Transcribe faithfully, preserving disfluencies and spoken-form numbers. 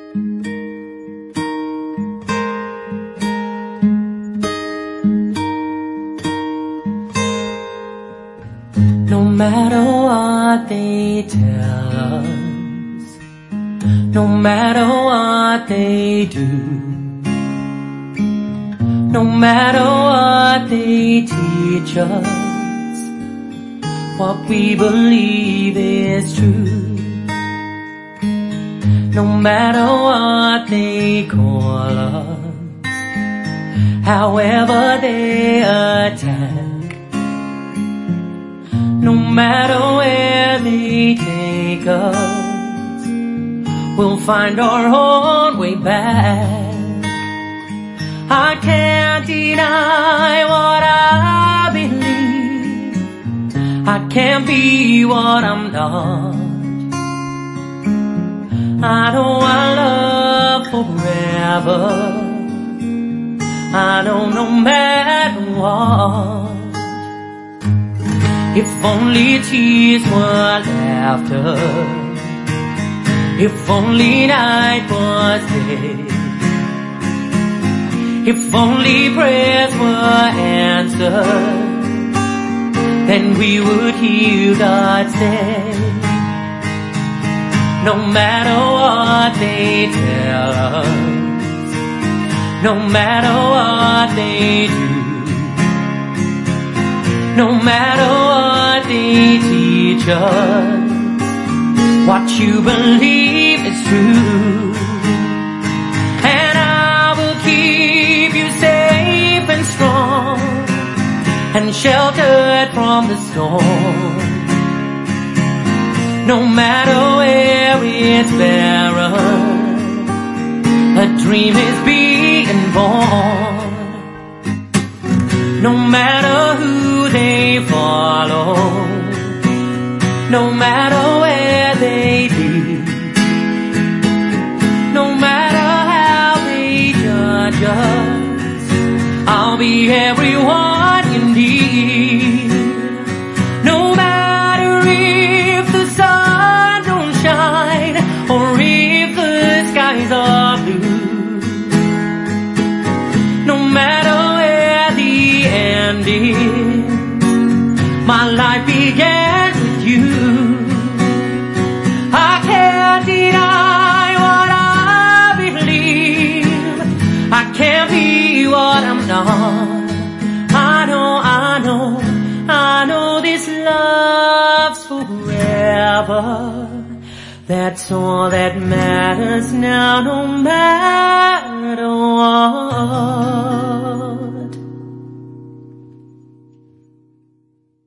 No matter what they tell us, no matter what they do, no matter what they teach us, what we believe is true. No matter what they call us, however they attack, no matter where they take us, we'll find our own way back. I can't deny what I believe. I can't be what I'm not. I know I love forever. I know no matter what. If only tears were laughter, if only night was day, if only prayers were answered, then we would hear God say, no matter what they tell us, no matter what they do, no matter what they teach us, what you believe is true. And I will keep you safe and strong and sheltered from the storm. No matter where it's barren, a dream is being born. No matter who they follow, no matter where they lead, no matter how they judge us, I'll be everyone you need. No matter if the sun don't shine or if the skies are blue, no matter where the end is, my life began with you. I can't deny what I believe. I can't be what I'm not. I know, I know, I know this love's forever. That's all that matters now, no matter what.